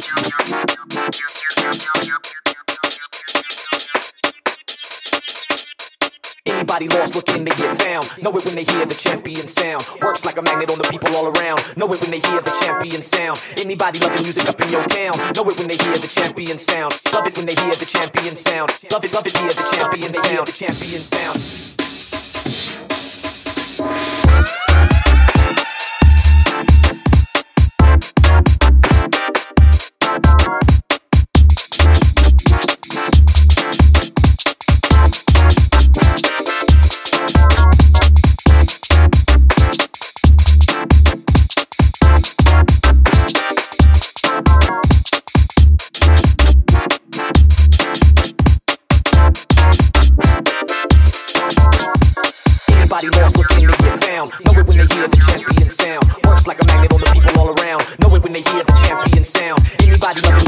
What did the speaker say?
Anybody lost looking to get found. Know it when they hear the champion sound. Works like a magnet on the people all around. Know it when they hear the champion sound. Anybody loving music up in your town. Know it when they hear the champion sound. Love it when they hear the champion sound. Love it, hear the champion sound. The champion sound. Lost looking to get found. Know it when they hear the champion sound. Works like a magnet on the people all around. Know it when they hear the champion sound. Anybody loving